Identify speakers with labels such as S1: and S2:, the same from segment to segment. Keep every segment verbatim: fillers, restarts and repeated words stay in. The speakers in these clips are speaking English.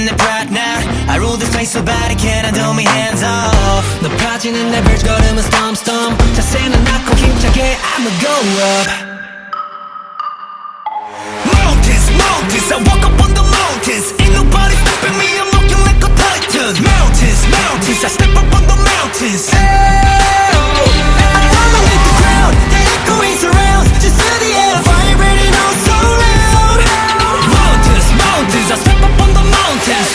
S1: 내 pride now. I rule this place so bad it cannot do me hands off. 높아지는 내 bridge 걸음은 storm storm. 자세는 낮고 힘차게 I'ma go up. Mountains, mountains, I walk up on the mountains. Ain't nobody stopping me, I'm walking like a titan. Mountains, mountains, I step up on the mountains. Oh, I'm following the crowd, the echoing surround. Just feel the air vibrating oh so loud. Mountains, mountains, I step up on the mountains.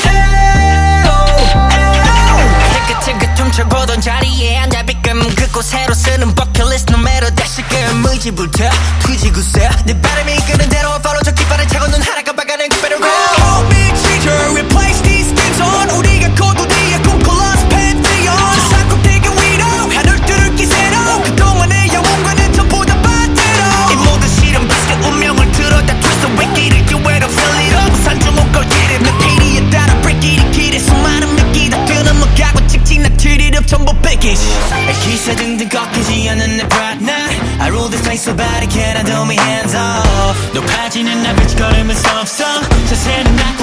S1: 티긋티긋 춤춰보던 자리에 앉아 비끔 그곳으로 쓰는 버킷리스트 no matter 다시금 의지불태 뒤지구세 네 바람이 이끄는 대로 follow 저 깃발을 차고 눈 하나 깜빡하는 그 better round. Hold me teacher, replace these things on. 우리가 고도디에 꿈꿔 lost pantheon. 저 산꼭대기 위로 하늘 뚫을 기세로 그동안의 영혼과는 전부 다 반대로 이 모든 시련 비슷한 운명을 들어 다 twist away 길을 기회로 fill it up 산중 옷걸이를 내 피리에 따라 break it 이 길에 수많은 몇기 다 뛰어넘어가고 직진 나 트릿 up 전부 package. 기세 등등 꺾이지 않는 내 pride now. I rule this place so bad it cannot do me hands off. 높아지는 나 빛 걸음은 썸썸 자세는 낮고